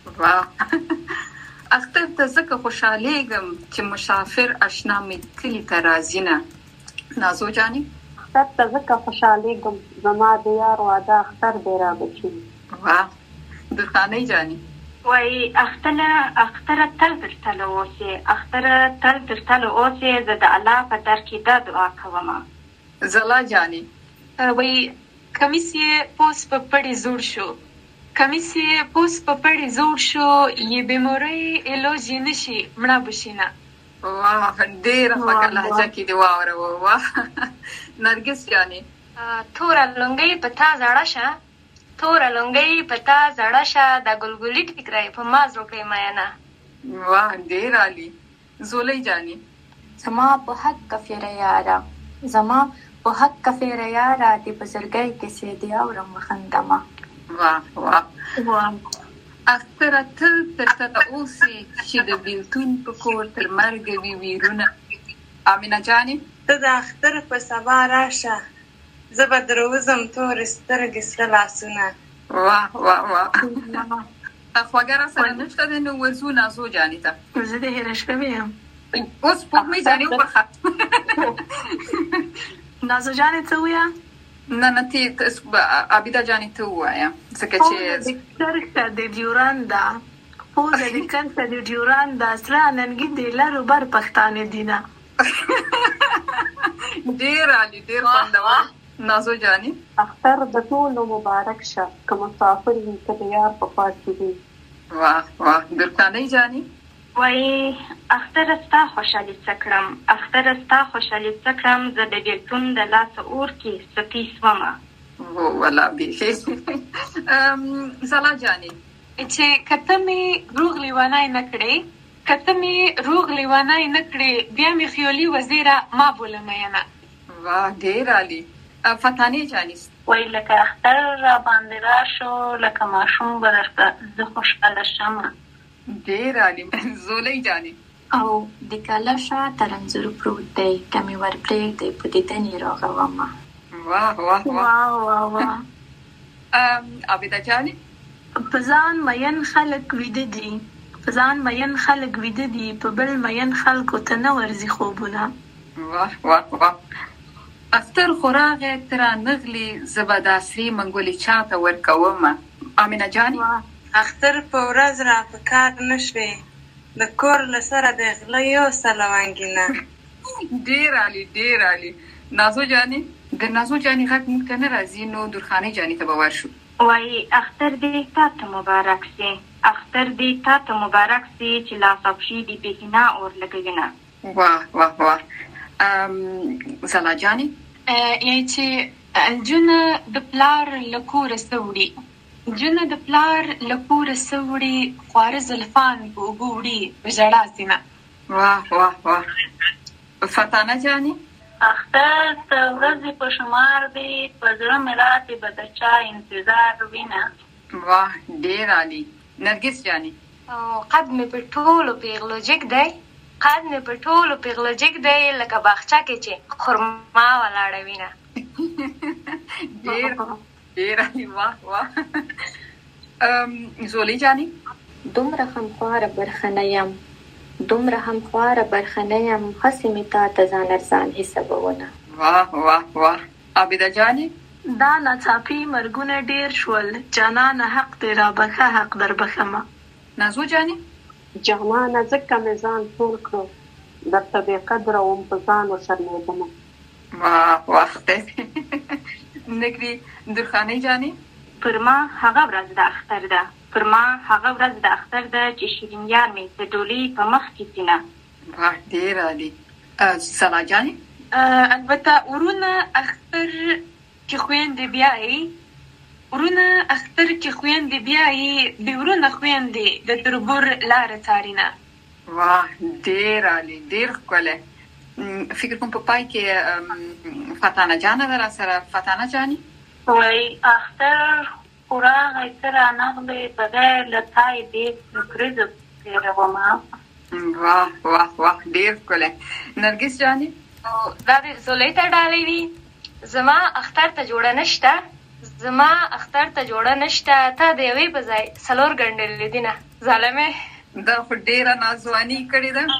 اختر ته ځکه خوشحالېږم چې مسافر اشنا مې کلي ته راځي نه. نازو جانې اختر ته ځکه خوشحالېږم زما د یار واده اختر دی را بچي. درخانۍ جانې وایي اختره اختره تل در تله اوسې، اختره تل در تله اوسې، زه د الله په در کې دا دعا کومه. زلا جانې وایي کمیس یې پوس په پړې زوړ شو، کمیس یې پوس په پړې زوړ شو، یې بیمورۍ علاج یې نشي مړه بشینه. واه ډېره خوږه لهجه کې دې واوروه. واه نرګس جانې توره لونګۍ په تا زړه شه، توره لونګۍ په تا زړه شه، د ګلګلي ټیکری په ما زړه مینه. واه ډېر عالي. زولۍ جانې زما په حق کفیره یاره، زما په حق کفیره یاره، د بزرګۍ کیسې دې اورم وخندمه. واه واه اختره تل تر تله اوسې چې د بیلتون په کور تر مرګه وي ویرونه. امینه جانې ته د اختر په سبا راشه، زه به دروزم تورې سترګې سره لاسونه. واه واه واه خوږه را سره نشته دی نو ورځو نازو جانې ته. زه دې هېره شوې یم. اوس سپوږمۍ جانې وبخښه. نازو جانې څه ووایه؟ نه نه ته عابده جانې ته ووایه ځکه چې کرښه د ډیورنډه پوزه د کرښه د ډیورنډه سره ننګي د لرو بر پښتانه دینه. ډېر عالي ډېر خوندور. نازو جانې اختر د ټولو مبارک شه که مسافر وي که د یار په خوا کې وي. واه واه درخانۍ جانې وایي اختر ستا خوشحالي څه کړم، اختر ستا خوشحالي څه کړم، زه د بیلتون د لاسه اور کې سپي سومه. والله بیخي. زلا جانې چې کته مې روغ لیوانای نه کړې کته مې روغ لیوانای نه کړې بیا مې خیالي وزیره ما بوله میانه. واه ډیر عالی. فتانه جانی وای لکه اختر را باندې راشو لکه ماشوم به درته زه خوشحاله شم. ډیر عالی. زولۍ جانی او د کلشه تر انځور پروت دی کمی ور پرېږدی په دیدنې راغومه. واه واه واه واه واه. عابده جانی په ځان مین خلک ویده دي په ځان مین خلک ویده دي په بل مین خلکو ته نه ورځي خوبونه. واه واه واه. اختر خوراغه تر نغلی زبداسری منګولي چاته ورکومه. امینه جانی اختر په ورځ را په کار نشوي د کور لسره د غلیو سلوانګینه. ډیر عالی ډیر عالی. نازو جانی د نازو جانی غږ موږ ته نه راځي نو درخانۍ جانی ته به ورشو. وای اختر دې تاته مبارک سي اختر دې تاته مبارک سي چې لا صفشي دې بهینا اور لګوینه. واه واه واه. ام زلا جانی یعنی چې جنه د پلار لکور سوړي جنه د پلار لکور سوړي خوار زلفان بوګوړي بجړا سینه. واه واه واه. فتانه جانی اختر ته ورځې په شمار دی په زړه مې راتې به د چا انتظار وینه. واه ډیر عالی. نرګس جانی قد مې په ټولو پیغلو جګ دی قد مې په ټولو پیغلو جګ دی لکه باغچه کې چې خرما ولاړه وینه. ډیر ډیر عالی. واه واه. زولۍ جانی دومره همخواره برخنه یم دومره همخواره برخنه یم هسې مې تا ته ځان ارزان حسابونه. واه واه واه. عابده جانی دا ناڅاپي مرګونه ډیر شول جانانه حق دې را بخښه حق در بخښمه. نازو جانی جانانه ځکه مې ځان ټول کړو درته بې قدره وم په ځان وشرمېدمه. واه واه. نګري درخانۍ جانی پر ما هغه ورځ د اختر ده پر ما هغه ورځ د اختر ده چې شیرین یار مې د ډولۍ په مخ کې سینه. واه ډیر عالی. زلا جانی البته ورونه اختر کې خويندې بیايي ورونه اختر کې خويندې بیايي د ورونه خويندې د تربور لار تارینه. واه ډیر عالی ډیر ښکلی. فکر کوم په پای کې فتانه جانه ده را سره. فتانه جانی وای اختر خوراغی تر نغلی بغیر لطای بیت نکریزو تیروما. واه واه واه ډیر ښکلی. نرګس جانی دا د زولۍ ته ډالۍ دي. زما اختر ته جوړه نشته زما اختر ته جوړه نشته تا د یوې په ځای څلور ګنډلې دي نه ظالمې. دا خو ډیره نازواني کړې ده.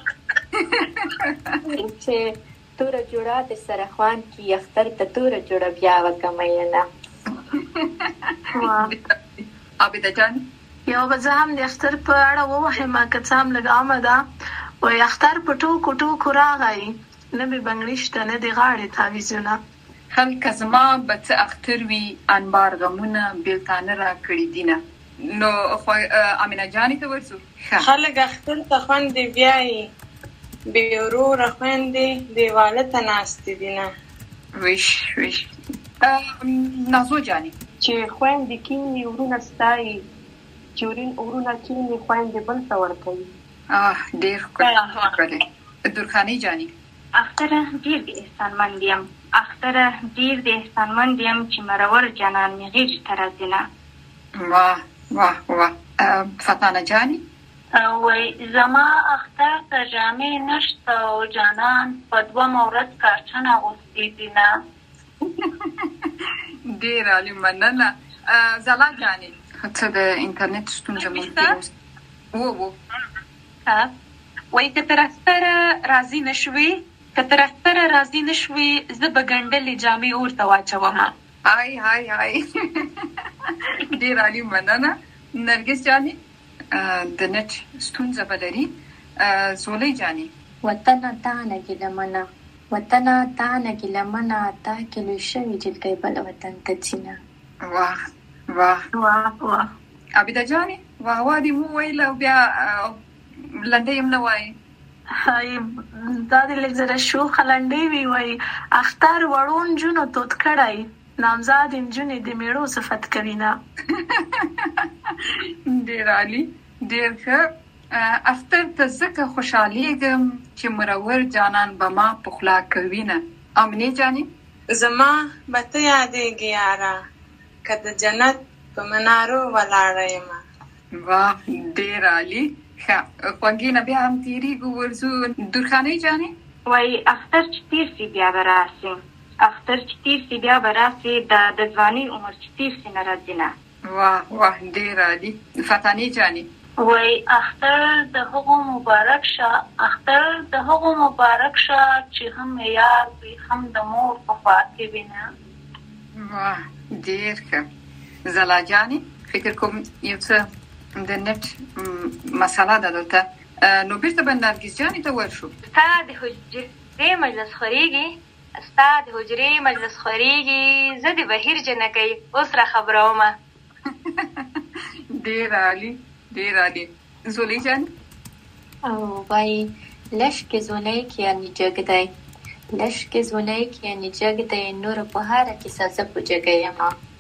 چې توره جوړه د سره خوان کې اختر ته توره جوړه بیا وکمینه. عابده جان یو به زه هم د اختر په اړه ووایم که څه هم لږ عامه ده. وایي اختر په ټوکو ټوکو راغی نه مې بنګړي شته نه د غاړې تاویزونه. هلکه زما به څه اختر وي انبار غمونه بېلتانه را کړي دینه. نو خو امینه جانې ته ورسو. خلک اختر ته خوندې بیایي بې وروره خویندې دیواله ته ناستې دینه. ویش ویش. نازو جانی چې خویندې کینې ورونه ستایي چې ورونه کینې خویندې بل ته ورکوي. آه ډېر ښکلی. درخانۍ جانی اختره ډېر د احسانمند یم اختره ډېر د احسانمند یم چې مرور جانان مې غېږ ته راځینه. واه واه واه. فتانه جانی وای زما اختر ته جامې نشته او جانان په دومه ورځ کارچن اغوستې دینه. ډېر عالي مننه. زلا جانې څه د انټرنیټ ستونزه ممکن و و وای که تر اختره راضي نشوې که تر اختره راضي نشوې زه به ګنډلې جامې ورته واچومه. هاي هاي هاي. ډېر عالي مننه. نرګس جانې د نت ستونزه به لري. زولۍ جانې وطنه تانه ګیلمنه وطنه تانه ګیلمنه تا کې لوی شوي جلګۍ بل وطن ته ځینه. واه واه واه واه. عابده جانې واه واه دې مو ویل او بیا لنډۍ هم نه وایي. هاي دا دې لږ زره شوخه لنډۍ وي. وایي اختر وړو نجونو تود کړی نامزاد نجونې د میړو صفت کوي نه. ډیر عالی ډیر ښه. اختر ته ځکه خوشحالیږم چې مرور جانان به ما پخلا کوي نه. امنه جاني زما به ته یادېږي یاره که د جنت په منارو ولاړه یم. واه ډیر عالی ښه. خوږې نه بیا هم تېرېږو ورځو. درخانۍ جاني وایي اختر چې تېر سي بیا به راسي، اختر چې تېر سي بیا به راسي، د ځوانۍ عمر چې تېر سي نه راځي نه. واه واه ډیر عالی. فتانې جاني وای اختر د هغو مبارک شه، اختر د هغو مبارک شه چې هم یار وي هم د مور په خوا کې وي نه. واه ډیر ښه. زلا جاني فکر کوم یو څه د نت مسله ده دلته، نو بیرته به نرګس جاني ته ورشو. ستا د حجرې مجلس خورېږي، ستا د حجرې مجلس خورېږي، زه د بهیر جنکۍ اوس را خبرومه. ډیر عالی ډیر عالی. زولی جان او وای لشک زولای کې یعنی جګ دی، لشک زولای کې یعنی جګ دی، نور په هره کې سازه په جګه یم.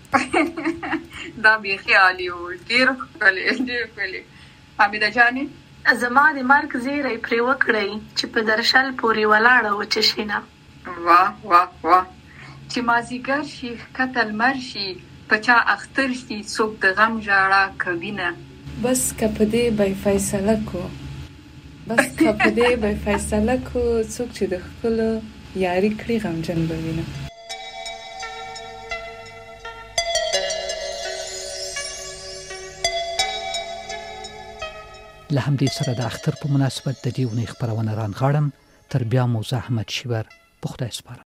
دا بیخي عالی و. ډیر ښکلی ډیر ښکلی. حمیده جاني زما د مرګ زیری پرې وکړئ چې په درشل پورې ولاړه وچشینه. واه واه واه. چې مازیګر شي ښکته لمر شي په چا اختر شي څوک د غم ژړا کوي نه. بس که په دې به فیصله کو، بس که په دې به فیصله کو، څوک چې د ښکلو یاري کړي غمجن به وي نه. له همدې سره د اختر په مناسبت د دې اونۍ خپرونه رانغاړم. تر بیا مو زحمت شیور په خدای سپارم.